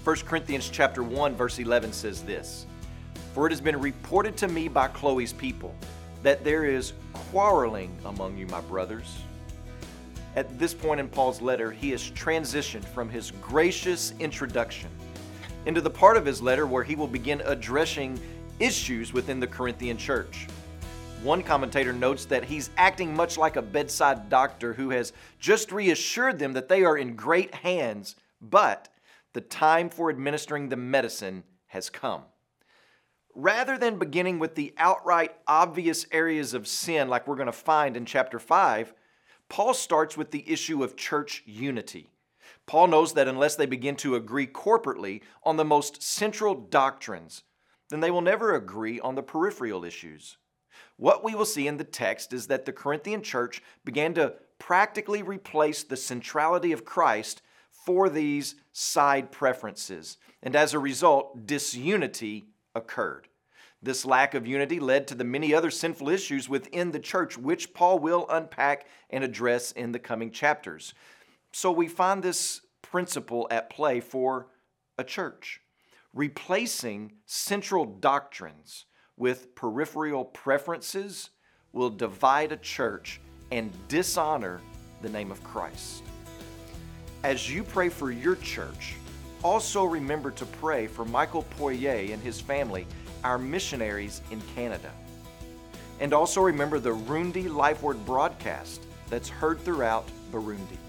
1 Corinthians chapter 1, verse 11 says this, "For it has been reported to me by Chloe's people that there is quarreling among you, my brothers." At this point in Paul's letter, he has transitioned from his gracious introduction into the part of his letter where he will begin addressing issues within the Corinthian church. One commentator notes that he's acting much like a bedside doctor who has just reassured them that they are in great hands, but the time for administering the medicine has come. Rather than beginning with the outright obvious areas of sin like we're going to find in chapter 5, Paul starts with the issue of church unity. Paul knows that unless they begin to agree corporately on the most central doctrines, then they will never agree on the peripheral issues. What we will see in the text is that the Corinthian church began to practically replace the centrality of Christ for these side preferences, and as a result, disunity occurred. This lack of unity led to the many other sinful issues within the church, which Paul will unpack and address in the coming chapters. So we find this principle at play for a church. Replacing central doctrines with peripheral preferences will divide a church and dishonor the name of Christ. As you pray for your church, also remember to pray for Michael Poirier and his family, our missionaries in Canada. And also remember the Rundi Life Word broadcast that's heard throughout Burundi.